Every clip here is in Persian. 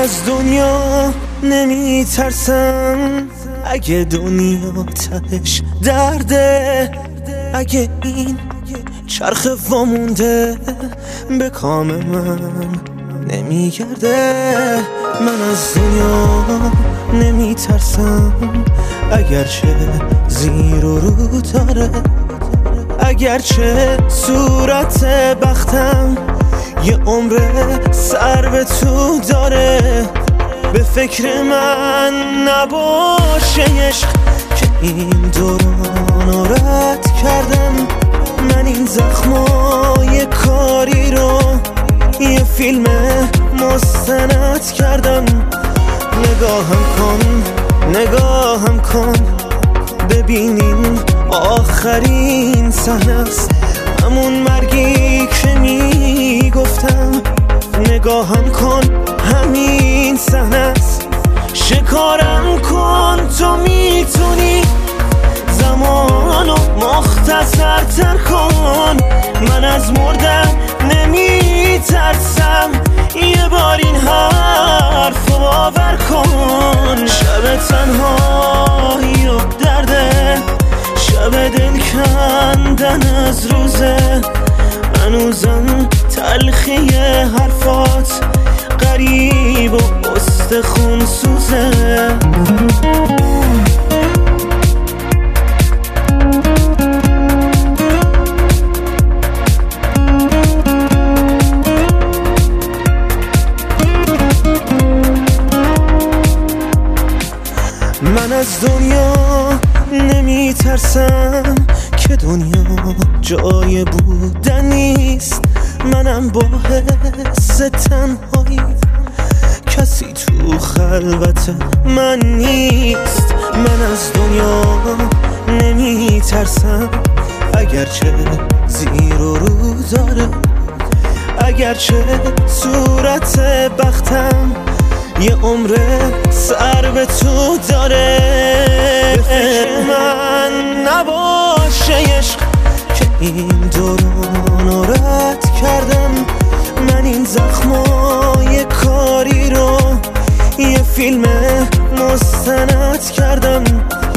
از دنیا نمی ترسم، اگه دنیا تهش درده، اگه این چرخ وامونده به کام من نمیگرده. من از دنیا نمی ترسم، اگرچه زیر و رو داره، اگرچه صورت بختم یه عمر سر به تو داره. به فکر من نباشه عشق که این دوران رد کردم. من این زخمای کاری رو یه فیلم مستند کردم. نگاهم کن ببینیم آخرین صحنه است، همون مرگی که میگفتم. نگاهم کن همین صحنه است، شکارم کن تو میتونی، زمانو مختصرتر کن. من از مردن نمیترسم، یه بار این حرف رو باور کن. شب تنهایی و درده، شب دل کندن از روزه، هنوزم تلخی حرفات غریب و استخون سوزه. من از دنیا نمی ترسم که دنیا جای بودن نیست. منم با حس تنهایی، کسی تو خلوت من نیست. من از دنیا نمی ترسم، اگرچه زیر و رو داره، اگرچه صورت بختم یه عمر سر به تو داره. به فکر من نباشه عشق که این دوران رد کردم. من این زخمای کاری رو یه فیلم مستند کردم.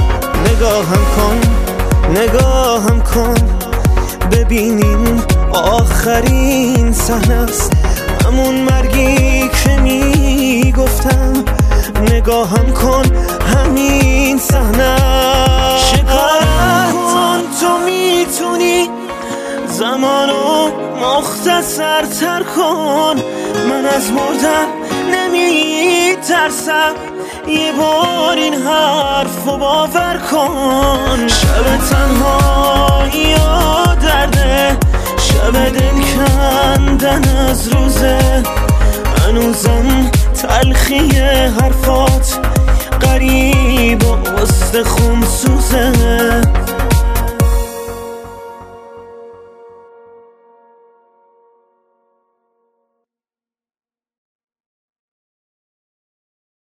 نگاهم کن ببینیم آخرین صحنه است، همون مرگی که میگفتم. نگاهم کن همین صحنه، شکارم کن تو میتونی، زمانو مختصرتر کن. من از مردن نمیترسم، یه بار این حرف رو باور کن. شب تنهایی و درده، شب دل کندن از روزه، هنوزم تلخی حرفات غریب و استخون سوزه.